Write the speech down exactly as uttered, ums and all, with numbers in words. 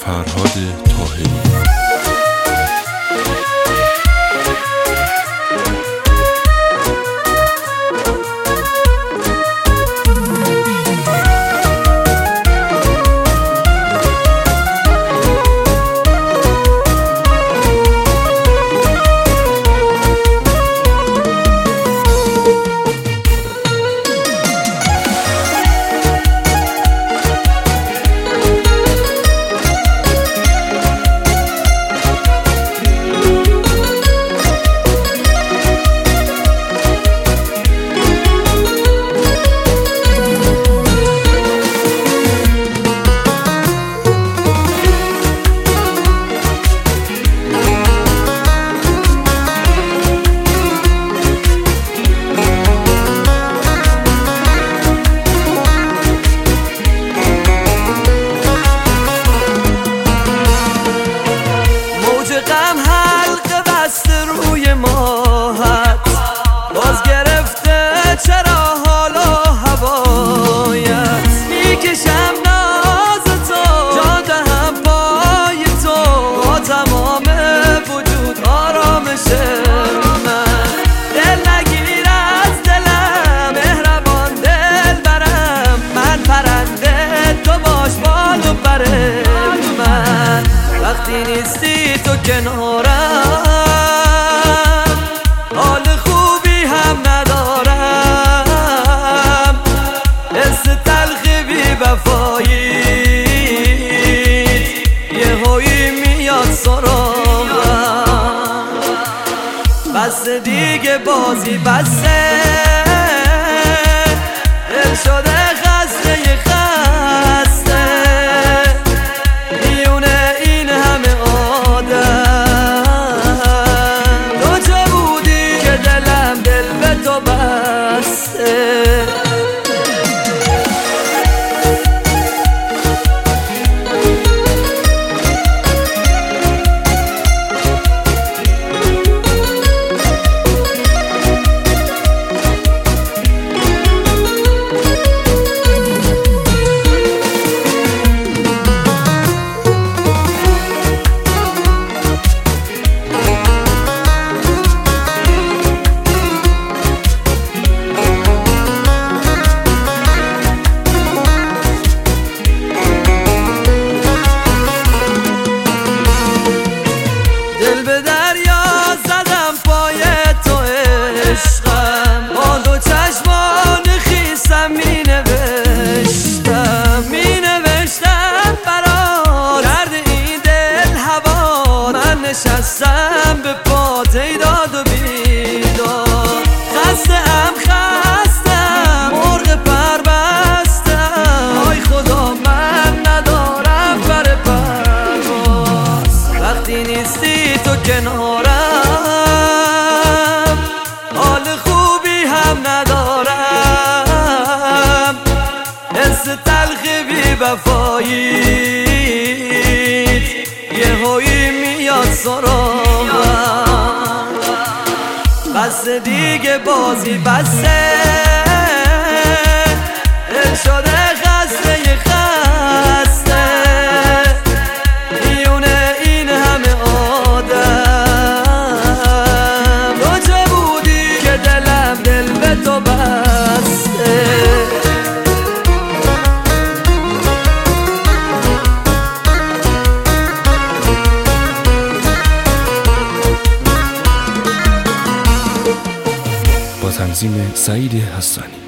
فرهاد طاهری. غم حلقه بسته روی ماهت، باز گرفته چرا حالا هوایت. میکشم ناز تو، جان دهم پای تو، با تمام وجود آرامش من. دل نگیر از دلم، مهربان دل برم، من پرنده تو باش بال و پر من. وقتی نیستی تو کنارم، حال خوبی هم ندارم، حس تلخی بی وفاییت یه هایی میاد سراغم. بس دیگه بازی بسه، دل شده خسته یه خسته، میونه این همه دل به دریا زدم پای تو عشقم، با دو چشمان خیسم می نوشتم می نوشتم برات درد این دل هوا. من نشستم به پات ای داد و بیدار، خسته ام خستم مرغ پر بستم، آی خدا من ندارم پر پرواز. وقتی نیستی تو کنارم، حال خوبی هم ندارم، حس تلخی بی وفاییت یه هایی میاد سراغم. بس دیگه بازی بسه، دل شده خسته یه خسته، میونه این همه آدم. کجا بودی که دلم دل به تو بسته؟ با تنظیم سعید حسانی.